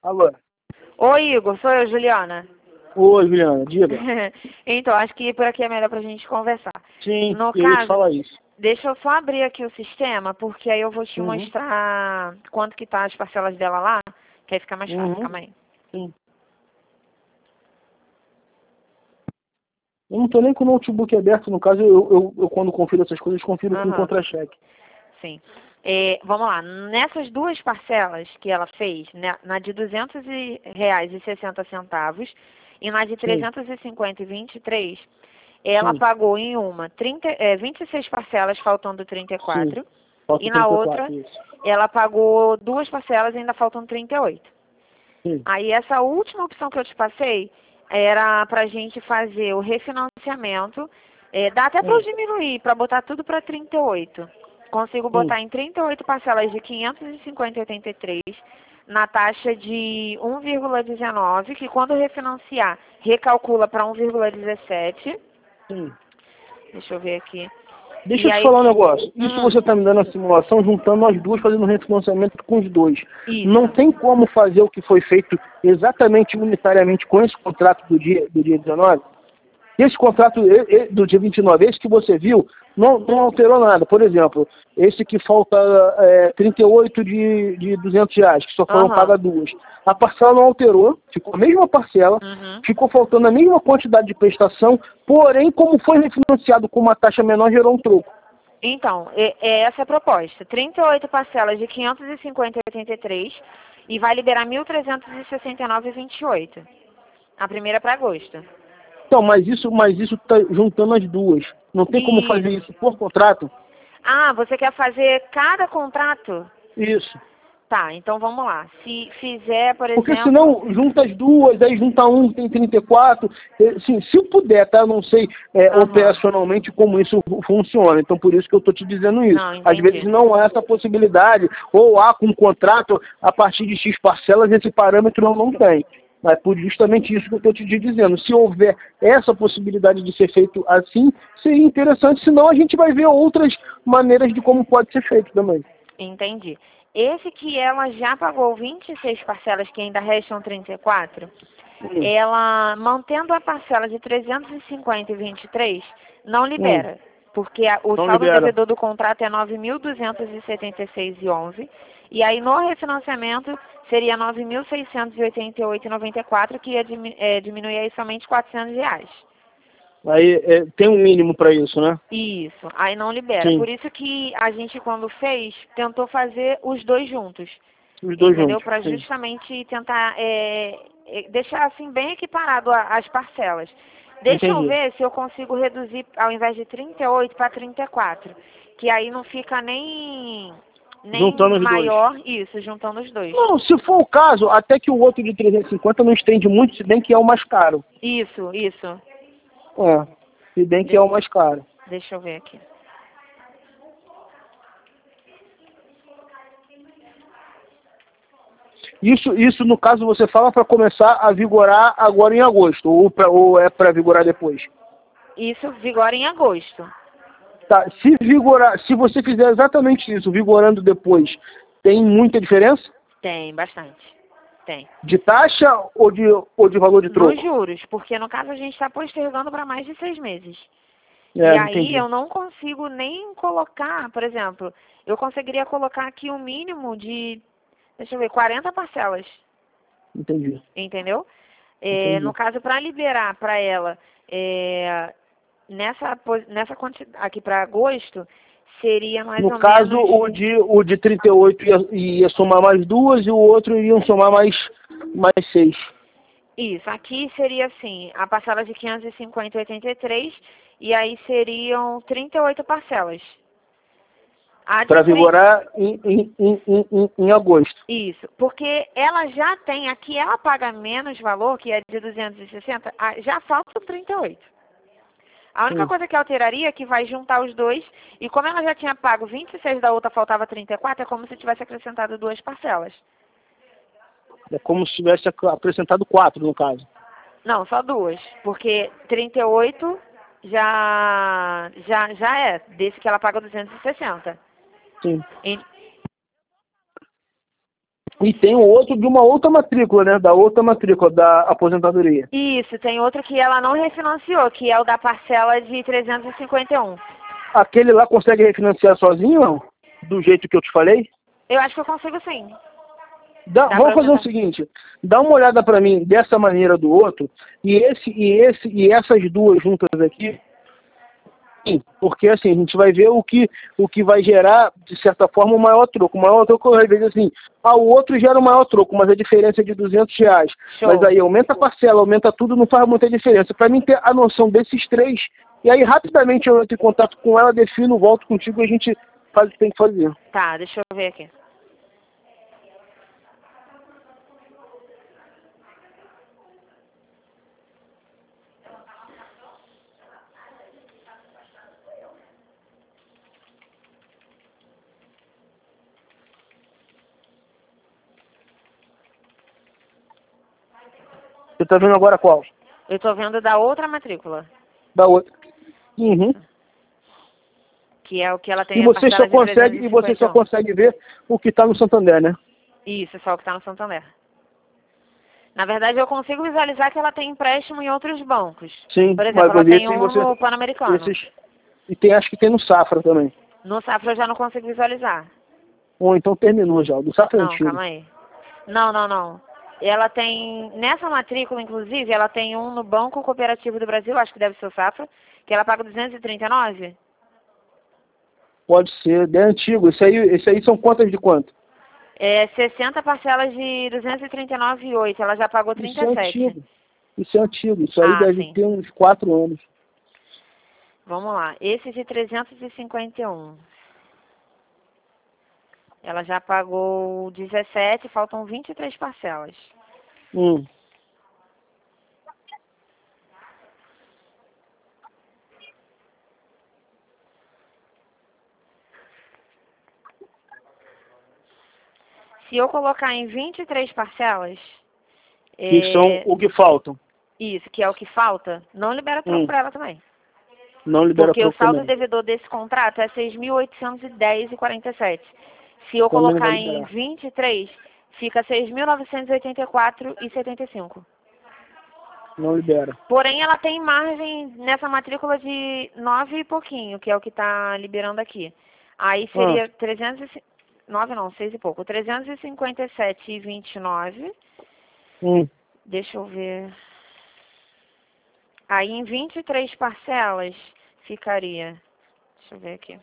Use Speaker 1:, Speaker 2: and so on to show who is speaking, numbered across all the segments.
Speaker 1: Alô?
Speaker 2: Oi, Igor, sou eu, Juliana.
Speaker 1: Oi, Juliana, diga.
Speaker 2: Então, acho que por aqui é melhor pra gente conversar.
Speaker 1: Sim,
Speaker 2: No
Speaker 1: eu ia te
Speaker 2: caso,
Speaker 1: falar isso.
Speaker 2: deixa eu só abrir aqui o sistema, porque aí eu vou te mostrar quanto que tá as parcelas dela lá, que aí fica mais fácil, calma aí.
Speaker 1: Sim. Eu não tô nem com o notebook aberto, no caso, eu quando confiro essas coisas, confiro com contra-cheque.
Speaker 2: Sim. Vamos lá, nessas duas parcelas que ela fez, né, na de R$ 200,60 e na de 350,23, ela pagou em uma 26 parcelas, faltando 34,
Speaker 1: Falta
Speaker 2: e na
Speaker 1: 34,
Speaker 2: outra
Speaker 1: isso.
Speaker 2: ela pagou duas parcelas e ainda faltam 38.
Speaker 1: Sim.
Speaker 2: Aí essa última opção que eu te passei era para a gente fazer o refinanciamento, dá até para eu diminuir, para botar tudo para 38. Consigo botar em 38 parcelas de 550,83 na taxa de 1,19, que quando refinanciar, recalcula para 1,17.
Speaker 1: Sim.
Speaker 2: Deixa eu ver aqui.
Speaker 1: Deixa eu te falar um negócio. Isso você está me dando a simulação juntando as duas, fazendo um refinanciamento com os dois.
Speaker 2: Isso.
Speaker 1: Não tem como fazer o que foi feito exatamente unitariamente com esse contrato do dia 19? Esse contrato do dia 29, esse que você viu, não alterou nada. Por exemplo, esse que falta 38 de R$ 200, que só foram pagas duas. A parcela não alterou, ficou a mesma parcela, ficou faltando a mesma quantidade de prestação, porém, como foi refinanciado com uma taxa menor, gerou um troco.
Speaker 2: Então, essa é a proposta. 38 parcelas de 550,83 e vai liberar 1.369,28. A primeira para agosto.
Speaker 1: Então, mas isso está juntando as duas. Não tem como fazer isso por contrato?
Speaker 2: Ah, você quer fazer cada contrato?
Speaker 1: Isso.
Speaker 2: Tá, então vamos lá. Se fizer, por
Speaker 1: Porque
Speaker 2: exemplo...
Speaker 1: senão junta as duas, aí junta um que tem 34. Assim, se puder, tá? Eu não sei operacionalmente como isso funciona. Então por isso que eu estou te dizendo isso.
Speaker 2: Não,
Speaker 1: Às vezes não há essa possibilidade, ou há com um contrato a partir de X parcelas, esse parâmetro não tem. Mas por justamente isso que eu estou te dizendo. Se houver essa possibilidade de ser feito assim, seria interessante. Senão a gente vai ver outras maneiras de como pode ser feito também.
Speaker 2: Entendi. Esse que ela já pagou 26 parcelas, que ainda restam 34, ela, mantendo a parcela de 350,23, não libera. Porque o saldo devedor do contrato é 9.276,11. E aí no refinanciamento seria 9.688,94, que ia diminuir aí somente R$ 400.
Speaker 1: Aí tem um mínimo para isso, né?
Speaker 2: Isso, aí não libera. Por isso que a gente, quando fez, tentou fazer os dois juntos.
Speaker 1: Os dois
Speaker 2: entendeu?
Speaker 1: juntos.
Speaker 2: Para justamente tentar deixar assim bem equiparado as parcelas. Deixa eu ver se eu consigo reduzir, ao invés de 38 para 34. Que aí não fica nem
Speaker 1: juntando
Speaker 2: maior,
Speaker 1: os dois.
Speaker 2: Isso, juntando os dois.
Speaker 1: Não, se for o caso, até que o outro de 350 não estende muito, se bem que é o mais caro.
Speaker 2: Isso.
Speaker 1: Se bem que é o mais caro.
Speaker 2: Deixa eu ver aqui.
Speaker 1: Isso no caso você fala para começar a vigorar agora em agosto, ou é para vigorar depois?
Speaker 2: Isso vigora em agosto.
Speaker 1: Tá, se você fizer exatamente isso, vigorando depois, tem muita diferença?
Speaker 2: Tem, bastante. Tem.
Speaker 1: De taxa ou de valor de troco?
Speaker 2: Nos juros, porque no caso a gente está postergando para mais de 6 meses. E
Speaker 1: entendi.
Speaker 2: aí eu não consigo nem colocar, por exemplo, eu conseguiria colocar aqui um mínimo de, deixa eu ver, 40 parcelas.
Speaker 1: Entendi.
Speaker 2: Entendeu? No caso, para liberar para ela nessa quantidade aqui para agosto, seria mais ou menos...
Speaker 1: No caso, o de 38 ia somar mais duas e o outro iam somar mais 6.
Speaker 2: Isso, aqui seria assim, a parcela de 550,83 e aí seriam 38 parcelas.
Speaker 1: Para vigorar em agosto.
Speaker 2: Isso, porque ela já tem aqui, ela paga menos valor, que é de 260, já faltam 38. A única coisa que alteraria é que vai juntar os dois, e como ela já tinha pago 26 da outra, faltava 34, é como se tivesse acrescentado duas parcelas.
Speaker 1: É como se tivesse acrescentado 4, no caso.
Speaker 2: Não, só duas, porque 38 já é, desse que ela paga 260.
Speaker 1: Sim. E tem o outro de uma outra matrícula, né? Da outra matrícula, da aposentadoria.
Speaker 2: Isso, tem outro que ela não refinanciou, que é o da parcela de 351.
Speaker 1: Aquele lá consegue refinanciar sozinho, não? Do jeito que eu te falei?
Speaker 2: Eu acho que eu consigo sim. Dá
Speaker 1: Vamos
Speaker 2: pra
Speaker 1: fazer o
Speaker 2: tentar.
Speaker 1: seguinte, dá uma olhada para mim dessa maneira do outro, e essas duas juntas aqui, sim, porque assim, a gente vai ver o que vai gerar, de certa forma, o maior troco. O maior troco, às vezes, assim, o outro gera o maior troco, mas a diferença é de R$ 200.
Speaker 2: Show.
Speaker 1: Mas aí aumenta a parcela, aumenta tudo, não faz muita diferença. Para mim ter a noção desses três, e aí rapidamente eu entro em contato com ela, defino, volto contigo e a gente faz o que tem que fazer.
Speaker 2: Tá, deixa eu ver aqui.
Speaker 1: Você tá vendo agora qual?
Speaker 2: Eu tô vendo da outra matrícula,
Speaker 1: Da outra. Uhum.
Speaker 2: que é o que ela tem
Speaker 1: E
Speaker 2: a
Speaker 1: você
Speaker 2: parcela de
Speaker 1: você só
Speaker 2: 351.
Speaker 1: consegue ver o que está no Santander, né?
Speaker 2: Isso, só o que tá no Santander. Na verdade, eu consigo visualizar que ela tem empréstimo em outros bancos.
Speaker 1: Sim,
Speaker 2: Por exemplo, ela
Speaker 1: mas
Speaker 2: tem
Speaker 1: esse
Speaker 2: um
Speaker 1: você.
Speaker 2: no Pan-Americano.
Speaker 1: E tem, acho que tem no Safra também.
Speaker 2: No Safra eu já não consigo visualizar.
Speaker 1: Ou então terminou já. O do Safra é
Speaker 2: Não,
Speaker 1: antigo.
Speaker 2: calma aí. Não. Ela tem, nessa matrícula, inclusive, ela tem um no Banco Cooperativo do Brasil, acho que deve ser o Safra, que ela paga 239.
Speaker 1: Pode ser, é antigo. Esse aí são contas de quanto?
Speaker 2: É 60 parcelas de 239,8. Ela já pagou
Speaker 1: Isso é
Speaker 2: 37.
Speaker 1: antigo. Isso é antigo. Isso aí
Speaker 2: Ah,
Speaker 1: deve
Speaker 2: sim.
Speaker 1: ter uns 4 anos.
Speaker 2: Vamos lá. Esse de 351. Ela já pagou 17, faltam 23 parcelas.
Speaker 1: Hum.
Speaker 2: Se eu colocar em 23 parcelas,
Speaker 1: Que são o que faltam.
Speaker 2: isso, que é o que falta, não libera troco para ela também.
Speaker 1: Não libera
Speaker 2: Porque o
Speaker 1: troco
Speaker 2: saldo
Speaker 1: também.
Speaker 2: devedor desse contrato é 6.810,47. Se eu
Speaker 1: Também não vai
Speaker 2: colocar em
Speaker 1: liberar.
Speaker 2: 23, fica 6.984,75.
Speaker 1: Não libera.
Speaker 2: Porém, ela tem margem nessa matrícula de 9 e pouquinho, que é o que está liberando aqui. Aí seria 9 não, 6 e pouco. 357,29. Deixa eu ver. Aí em 23 parcelas ficaria. Deixa eu ver aqui.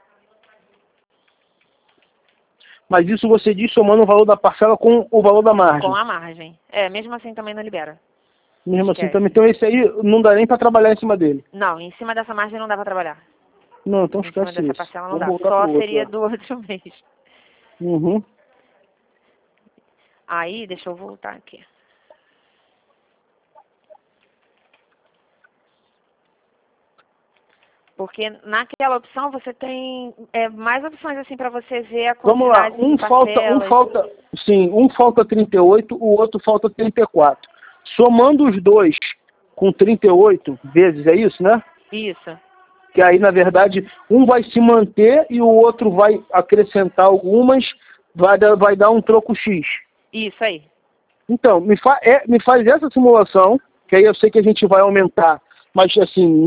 Speaker 1: Mas isso você diz somando o valor da parcela com o valor da margem.
Speaker 2: Com a margem. É, mesmo assim também não libera.
Speaker 1: Mesmo assim
Speaker 2: Esquece.
Speaker 1: também. Então esse aí não dá nem para trabalhar em cima dele.
Speaker 2: Não, em cima dessa margem não dá pra trabalhar.
Speaker 1: Não, então
Speaker 2: Em cima
Speaker 1: esquece
Speaker 2: dessa
Speaker 1: isso.
Speaker 2: parcela não
Speaker 1: Vamos
Speaker 2: dá.
Speaker 1: voltar
Speaker 2: Só
Speaker 1: pro outro.
Speaker 2: seria
Speaker 1: Ó.
Speaker 2: do outro mês.
Speaker 1: Uhum.
Speaker 2: Aí, deixa eu voltar aqui. Porque naquela opção você tem mais opções assim para você ver a
Speaker 1: Vamos lá.
Speaker 2: quantidade de parcelas.
Speaker 1: Um falta 38, o outro falta 34. Somando os dois com 38 vezes, é isso, né?
Speaker 2: Isso.
Speaker 1: Que aí, na verdade, um vai se manter e o outro vai acrescentar algumas, vai dar um troco X.
Speaker 2: Isso aí.
Speaker 1: Então, me faz essa simulação, que aí eu sei que a gente vai aumentar, mas assim,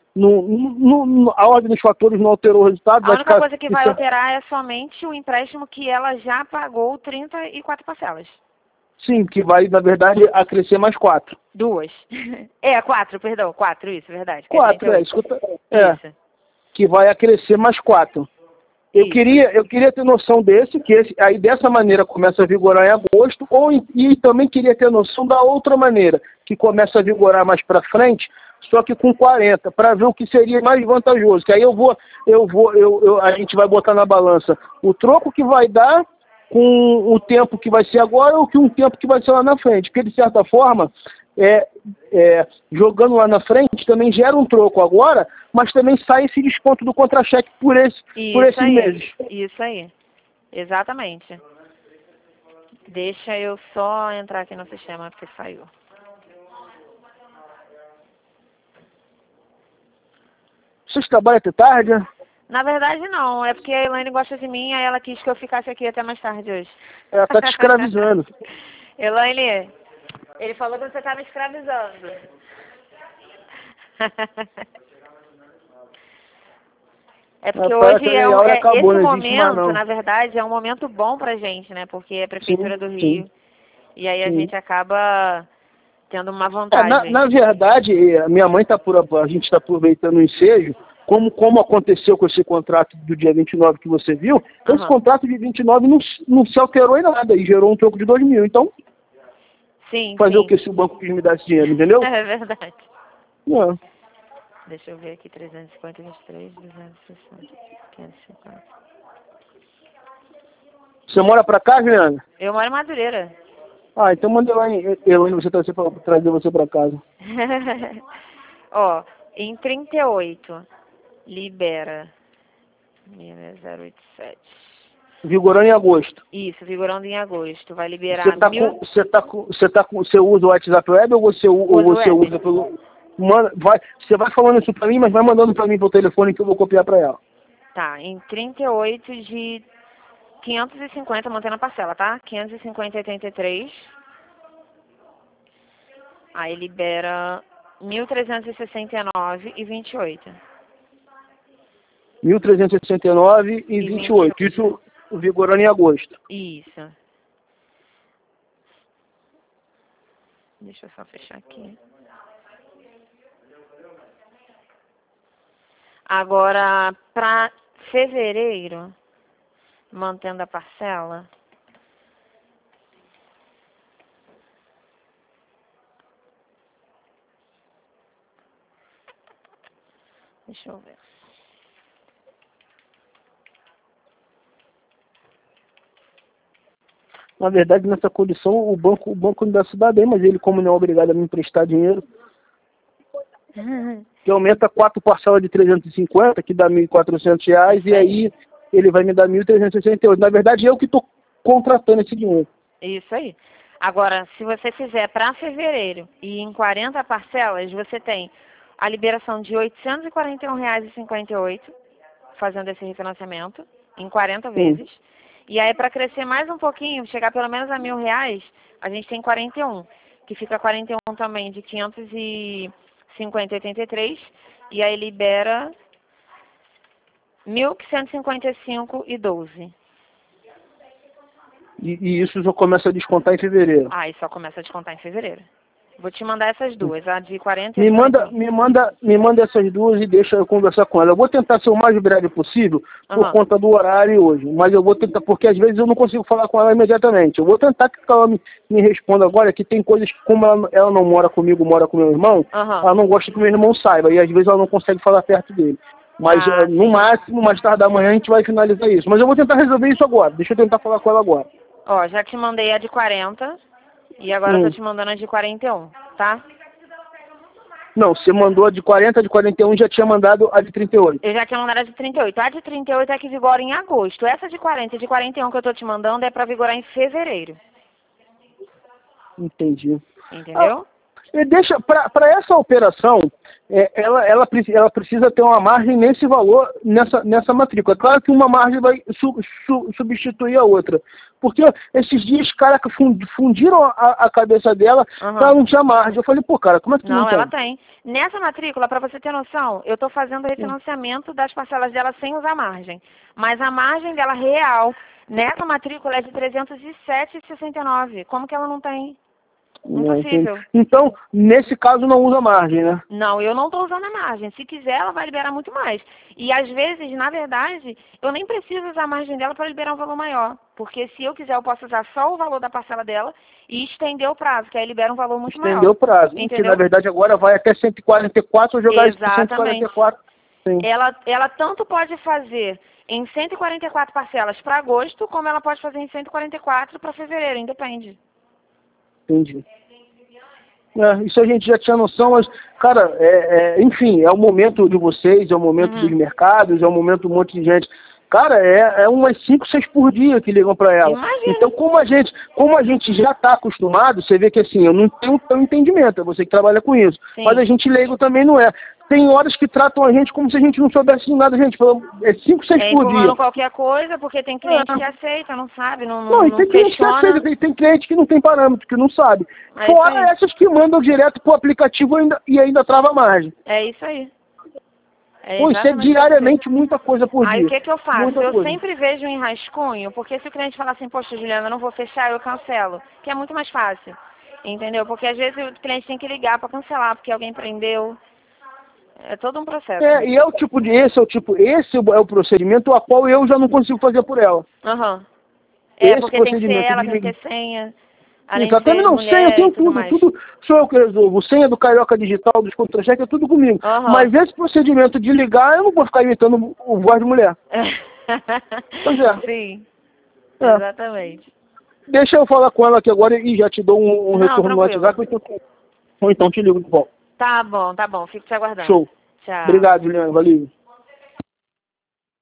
Speaker 1: a ordem dos fatores não alterou o resultado.
Speaker 2: A única coisa que vai alterar é somente o empréstimo que ela já pagou 34 parcelas.
Speaker 1: Sim, que vai, na verdade, acrescer mais 4.
Speaker 2: 2. 4, perdão. 4, isso, verdade.
Speaker 1: 4, escuta.
Speaker 2: Isso.
Speaker 1: Que vai acrescer mais 4. Eu queria ter noção aí dessa maneira começa a vigorar em agosto, e também queria ter noção da outra maneira, que começa a vigorar mais para frente, só que com 40, para ver o que seria mais vantajoso. Que aí a gente vai botar na balança o troco que vai dar com o tempo que vai ser agora ou um tempo que vai ser lá na frente. Porque, de certa forma, jogando lá na frente também gera um troco agora, mas também sai esse desconto do contra-cheque por esses meses.
Speaker 2: Isso aí. Exatamente. Deixa eu só entrar aqui no sistema porque saiu.
Speaker 1: Vocês trabalham até tarde?
Speaker 2: Na verdade, não. É porque a Elaine gosta de mim, aí ela quis que eu ficasse aqui até mais tarde hoje.
Speaker 1: Ela tá te escravizando.
Speaker 2: Elaine, ele falou que você tá me escravizando. É porque hoje
Speaker 1: acabou,
Speaker 2: esse
Speaker 1: não existe mais,
Speaker 2: momento,
Speaker 1: não.
Speaker 2: na verdade, é um momento bom pra gente, né? Porque é a Prefeitura do Rio.
Speaker 1: Sim.
Speaker 2: E aí a
Speaker 1: Sim.
Speaker 2: gente acaba tendo uma vantagem.
Speaker 1: Na verdade, a minha mãe a gente está aproveitando o ensejo, como aconteceu com esse contrato do dia 29 que você viu, esse contrato de 29 não se alterou em nada e gerou um troco de 2 mil. Então,
Speaker 2: sim,
Speaker 1: fazer
Speaker 2: sim.
Speaker 1: o que se o banco quis me dar esse dinheiro, entendeu?
Speaker 2: É verdade.
Speaker 1: Não.
Speaker 2: Deixa eu ver aqui, 350, 23, 260, 550.
Speaker 1: Você mora pra cá, Juliana?
Speaker 2: Eu moro em Madureira.
Speaker 1: Ah, então manda lá em você trazer você pra casa.
Speaker 2: Ó, em 38, libera 087.
Speaker 1: Vigorando em agosto.
Speaker 2: Isso, vigorando em agosto. Vai liberar
Speaker 1: Você usa o WhatsApp Web ou você usa pelo... Você vai falando isso pra mim, mas vai mandando pra mim pelo telefone que eu vou copiar pra ela.
Speaker 2: Tá, em 38 de 550, mantendo a parcela, tá? 550,83. Aí libera 1.369,28.
Speaker 1: 1.369,28. Isso vigorando em agosto.
Speaker 2: Isso. Deixa eu só fechar aqui. Agora, para fevereiro, mantendo a parcela, deixa eu ver.
Speaker 1: Na verdade, nessa condição, o banco ainda se dá bem, mas ele, como não é obrigado a me emprestar dinheiro, que aumenta 4 parcelas de 350, que dá R$ 1.400, e aí ele vai me dar 1.368. Na verdade, eu que estou contratando esse dinheiro.
Speaker 2: Isso aí. Agora, se você fizer para fevereiro e em 40 parcelas, você tem a liberação de R$ 841,58, fazendo esse refinanciamento, em 40 vezes. E aí, para crescer mais um pouquinho, chegar pelo menos a R$ 1.000, a gente tem 41, que fica 41 também de 550,83, e aí libera 1.155,12.
Speaker 1: E isso já começa a descontar em fevereiro.
Speaker 2: Ah, e só começa a descontar em fevereiro. Vou te mandar essas duas, a de 40 e
Speaker 1: Me
Speaker 2: a de 41.
Speaker 1: me manda essas duas e deixa eu conversar com ela. Eu vou tentar ser o mais breve possível por conta do horário hoje. Mas eu vou tentar, porque às vezes eu não consigo falar com ela imediatamente. Eu vou tentar que ela me responda agora, que tem coisas que, como ela não mora comigo, mora com meu irmão, ela não gosta que meu irmão saiba. E às vezes ela não consegue falar perto dele. Mas no máximo, mais tarde da manhã, a gente vai finalizar isso. Mas eu vou tentar resolver isso agora. Deixa eu tentar falar com ela agora.
Speaker 2: Ó, já te mandei a de 40 e agora eu tô te mandando a de 41, tá?
Speaker 1: Não, você mandou a de 40, a de 41 já tinha mandado a de 38.
Speaker 2: Eu já tinha mandado a de 38. A de 38 é que vigora em agosto. Essa de 40 e de 41 que eu tô te mandando é pra vigorar em fevereiro.
Speaker 1: Entendi.
Speaker 2: Entendeu?
Speaker 1: Deixa para essa operação, ela precisa ter uma margem nesse valor, nessa matrícula. Claro que uma margem vai substituir a outra. Porque esses dias, cara, que fundiram a cabeça dela, ela não tinha margem. Eu falei, pô, cara, como é que tu não tem?
Speaker 2: Ela tem. Nessa matrícula, para você ter noção, eu tô fazendo o refinanciamento das parcelas dela sem usar margem. Mas a margem dela real, nessa matrícula, é de 307,69. Como que ela não tem? Impossível.
Speaker 1: Então, nesse caso, não usa margem, né?
Speaker 2: Não, eu não estou usando a margem. Se quiser, ela vai liberar muito mais. E às vezes, na verdade, eu nem preciso usar a margem dela para liberar um valor maior. Porque se eu quiser, eu posso usar só o valor da parcela dela e estender o prazo, que aí libera um valor muito maior.
Speaker 1: Estender o prazo.
Speaker 2: Entendeu?
Speaker 1: Que na verdade agora vai até 144, eu jogar isso para 144. Sim.
Speaker 2: Ela tanto pode fazer em 144 parcelas para agosto, como ela pode fazer em 144 para fevereiro, independe.
Speaker 1: Entendi. Isso a gente já tinha noção, mas, cara, enfim, é o momento de vocês, é o momento dos mercados, é o momento de um monte de gente. Cara, é umas 5, 6 por dia que ligam para ela.
Speaker 2: Imagina.
Speaker 1: Então, como a gente já está acostumado, você vê que assim, eu não tenho tão entendimento, é você que trabalha com isso.
Speaker 2: Sim.
Speaker 1: Mas a gente leigo também não é. tem horas que tratam a gente como se a gente não soubesse de nada, gente. É 5, 6 por dia.
Speaker 2: Qualquer coisa, porque tem cliente que aceita, não sabe,
Speaker 1: Não, e tem cliente que aceita, tem cliente que não tem parâmetro, que não sabe.
Speaker 2: É
Speaker 1: Fora essas que mandam direto pro aplicativo e ainda trava a margem.
Speaker 2: É isso aí.
Speaker 1: Pô, isso é diariamente muita coisa por dia.
Speaker 2: Aí o que eu faço?
Speaker 1: Muita
Speaker 2: Eu
Speaker 1: coisa.
Speaker 2: sempre vejo em rascunho, porque se o cliente falar assim, poxa, Juliana, eu não vou fechar, eu cancelo. Que é muito mais fácil. Entendeu? Porque às vezes o cliente tem que ligar para cancelar, porque alguém prendeu. É todo um processo.
Speaker 1: E esse é o procedimento a qual eu já não consigo fazer por ela.
Speaker 2: Aham.
Speaker 1: Esse
Speaker 2: Porque tem que ser ela,
Speaker 1: de
Speaker 2: tem que ter senha. Além
Speaker 1: Exatamente,
Speaker 2: de ser
Speaker 1: não,
Speaker 2: mulher,
Speaker 1: senha, eu tenho tudo,
Speaker 2: mais.
Speaker 1: tudo sou eu que resolvo. Senha do Carioca Digital, dos contra-cheques, é tudo comigo. Mas esse procedimento de ligar, eu não vou ficar imitando o voz de mulher. Pois é.
Speaker 2: Sim, exatamente.
Speaker 1: Deixa eu falar com ela aqui agora e já te dou um retorno no WhatsApp, ou então te ligo de volta.
Speaker 2: Tá bom, fico te aguardando.
Speaker 1: Show.
Speaker 2: Tchau.
Speaker 1: Obrigado, Juliana, valeu.